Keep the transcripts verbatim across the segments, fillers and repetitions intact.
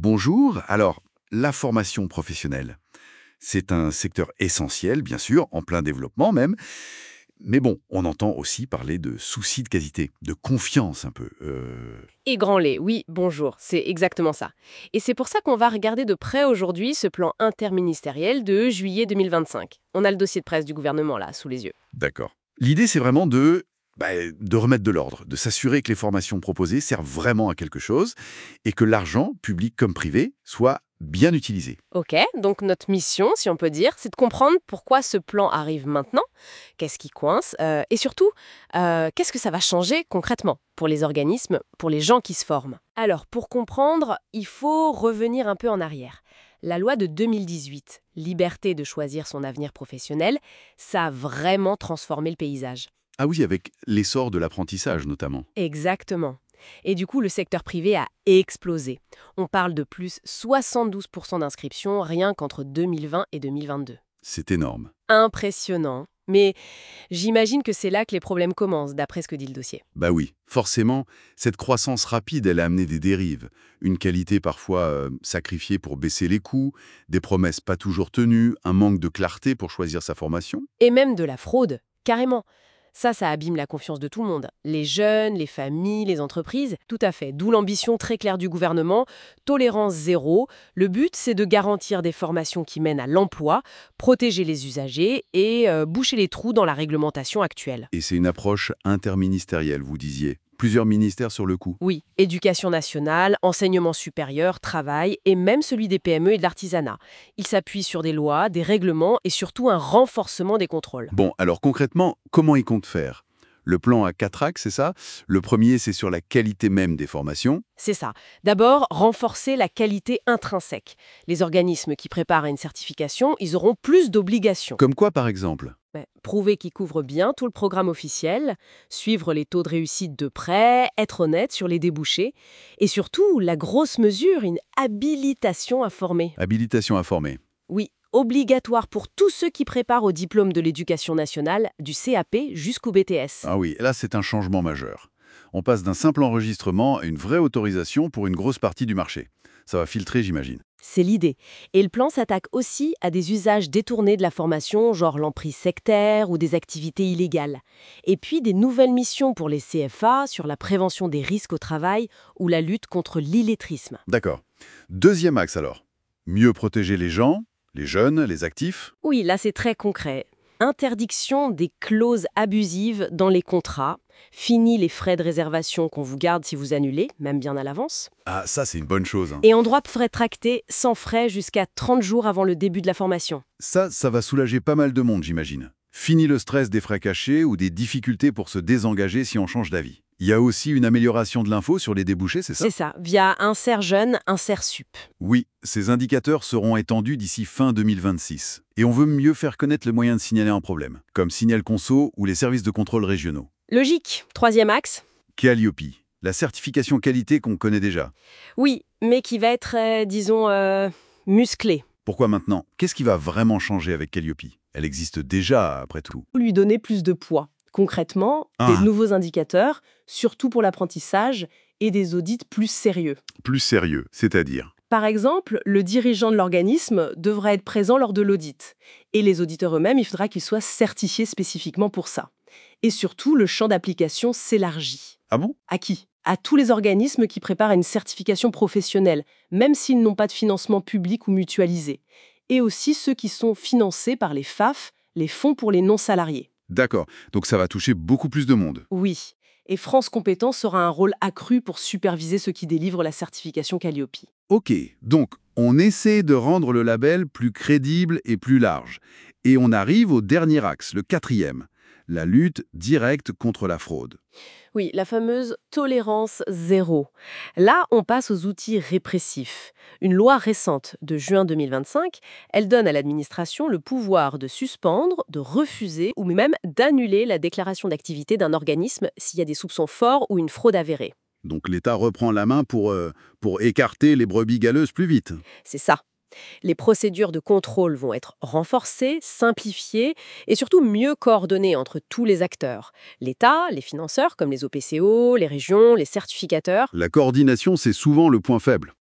Bonjour, alors, la formation professionnelle, c'est un secteur essentiel, bien sûr, en plein développement même, mais bon, on entend aussi parler de soucis de qualité, de confiance un peu. Euh, Et Lait, oui, bonjour, c'est exactement ça. Et c'est pour ça qu'on va regarder de près aujourd'hui ce plan interministériel de juillet deux mille vingt-cinq. On a le dossier de presse du gouvernement là, sous les yeux. D'accord. L'idée, c'est vraiment de, bah, de remettre de l'ordre, de s'assurer que les formations proposées servent vraiment à quelque chose et que l'argent, public comme privé, soit bien utilisé. Ok, donc notre mission, si on peut dire, c'est de comprendre pourquoi ce plan arrive maintenant, qu'est-ce qui coince, euh, et surtout, euh, qu'est-ce que ça va changer concrètement pour les organismes, pour les gens qui se forment. Alors, pour comprendre, il faut revenir un peu en arrière. La loi de deux mille dix-huit, liberté de choisir son avenir professionnel, ça a vraiment transformé le paysage. Ah oui, avec l'essor de l'apprentissage notamment. Exactement. Et du coup, le secteur privé a explosé. On parle de plus soixante-douze pour cent d'inscriptions rien qu'entre deux mille vingt et deux mille vingt-deux. C'est énorme. Impressionnant. Mais j'imagine que c'est là que les problèmes commencent, d'après ce que dit le dossier. Bah oui, forcément, cette croissance rapide, elle a amené des dérives. Une qualité parfois euh, sacrifiée pour baisser les coûts, des promesses pas toujours tenues, un manque de clarté pour choisir sa formation. Et même de la fraude, carrément. Ça, ça abîme la confiance de tout le monde. Les jeunes, les familles, les entreprises, tout à fait. D'où l'ambition très claire du gouvernement, tolérance zéro. Le but, c'est de garantir des formations qui mènent à l'emploi, protéger les usagers et euh, boucher les trous dans la réglementation actuelle. Et c'est une approche interministérielle, vous disiez. Plusieurs ministères sur le coup. Oui, éducation nationale, enseignement supérieur, travail et même celui des P M E et de l'artisanat. Il s'appuie sur des lois, des règlements et surtout un renforcement des contrôles. Bon, alors concrètement, comment ils comptent faire? Le plan a quatre axes, c'est ça? Le premier, c'est sur la qualité même des formations. C'est ça. D'abord, renforcer la qualité intrinsèque. Les organismes qui préparent à une certification, ils auront plus d'obligations. Comme quoi, par exemple? Ben, prouver qu'ils couvrent bien tout le programme officiel, suivre les taux de réussite de près, être honnête sur les débouchés, et surtout, la grosse mesure, une habilitation à former. Habilitation à former. Oui, obligatoire pour tous ceux qui préparent au diplôme de l'éducation nationale, du C A P jusqu'au B T S. Ah oui, là, c'est un changement majeur. On passe d'un simple enregistrement à une vraie autorisation pour une grosse partie du marché. Ça va filtrer, j'imagine. C'est l'idée. Et le plan s'attaque aussi à des usages détournés de la formation, genre l'emprise sectaire ou des activités illégales. Et puis des nouvelles missions pour les C F A sur la prévention des risques au travail ou la lutte contre l'illettrisme. D'accord. Deuxième axe alors. Mieux protéger les gens, les jeunes, les actifs. Oui, là c'est très concret. Interdiction des clauses abusives dans les contrats. Fini les frais de réservation qu'on vous garde si vous annulez, même bien à l'avance. Ah, ça, c'est une bonne chose, hein. Et en droit de frais tractés sans frais jusqu'à trente jours avant le début de la formation. Ça, ça va soulager pas mal de monde, j'imagine. Fini le stress des frais cachés ou des difficultés pour se désengager si on change d'avis. Il y a aussi une amélioration de l'info sur les débouchés, c'est ça? C'est ça, via Insert Jeune, Insert Sup. Oui, ces indicateurs seront étendus d'ici fin deux mille vingt-six. Et on veut mieux faire connaître les moyens de signaler un problème, comme Signal Conso ou les services de contrôle régionaux. Logique. Troisième axe. Calliope, la certification qualité qu'on connaît déjà. Oui, mais qui va être, euh, disons, euh, musclé. Pourquoi maintenant? Qu'est-ce qui va vraiment changer avec Calliope? Elle existe déjà, après tout. Lui donner plus de poids. Concrètement, Ah. des nouveaux indicateurs, surtout pour l'apprentissage, et des audits plus sérieux. Plus sérieux, c'est-à-dire? Par exemple, le dirigeant de l'organisme devra être présent lors de l'audit. Et les auditeurs eux-mêmes, il faudra qu'ils soient certifiés spécifiquement pour ça. Et surtout, le champ d'application s'élargit. Ah bon? À qui? À tous les organismes qui préparent une certification professionnelle, même s'ils n'ont pas de financement public ou mutualisé. Et aussi ceux qui sont financés par les F A F, les fonds pour les non-salariés. D'accord, donc ça va toucher beaucoup plus de monde. Oui. Et France Compétences aura un rôle accru pour superviser ceux qui délivrent la certification Calliope. Ok, donc on essaie de rendre le label plus crédible et plus large. Et on arrive au dernier axe, le quatrième, la lutte directe contre la fraude. Oui, la fameuse tolérance zéro. Là, on passe aux outils répressifs. Une loi récente de juin deux mille vingt-cinq, elle donne à l'administration le pouvoir de suspendre, de refuser ou même d'annuler la déclaration d'activité d'un organisme s'il y a des soupçons forts ou une fraude avérée. Donc l'État reprend la main pour, euh, pour écarter les brebis galeuses plus vite. C'est ça. Les procédures de contrôle vont être renforcées, simplifiées et surtout mieux coordonnées entre tous les acteurs. L'État, les financeurs comme les O P C O, les régions, les certificateurs. La coordination, c'est souvent le point faible.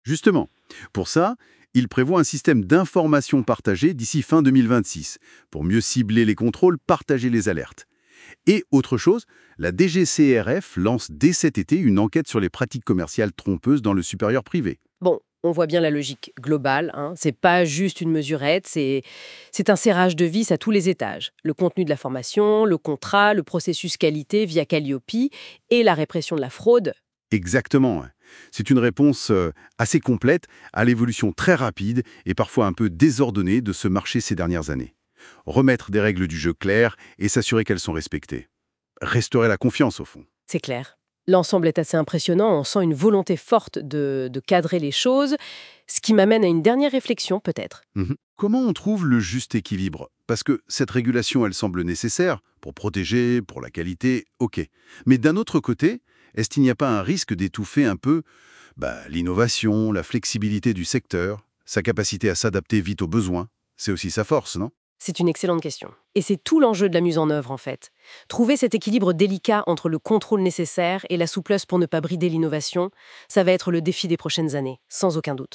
Justement, pour ça, il prévoit un système d'information partagée d'ici fin deux mille vingt-six, pour mieux cibler les contrôles, partager les alertes. Et autre chose, la D G C R F lance dès cet été une enquête sur les pratiques commerciales trompeuses dans le supérieur privé. Bon, on voit bien la logique globale, hein. C'est pas juste une mesurette, c'est c'est un serrage de vis à tous les étages. Le contenu de la formation, le contrat, le processus qualité via Calliope et la répression de la fraude. Exactement. Ouais. C'est une réponse euh, assez complète à l'évolution très rapide et parfois un peu désordonnée de ce marché ces dernières années. Remettre des règles du jeu claires et s'assurer qu'elles sont respectées. Restaurer la confiance, au fond. C'est clair. L'ensemble est assez impressionnant, on sent une volonté forte de, de cadrer les choses, ce qui m'amène à une dernière réflexion peut-être. Mhm. Comment on trouve le juste équilibre? Parce que cette régulation, elle semble nécessaire pour protéger, pour la qualité, ok. Mais d'un autre côté, est-ce qu'il n'y a pas un risque d'étouffer un peu bah, l'innovation, la flexibilité du secteur, sa capacité à s'adapter vite aux besoins? C'est aussi sa force, non? C'est une excellente question. Et c'est tout l'enjeu de la mise en œuvre en fait. Trouver cet équilibre délicat entre le contrôle nécessaire et la souplesse pour ne pas brider l'innovation, ça va être le défi des prochaines années, sans aucun doute.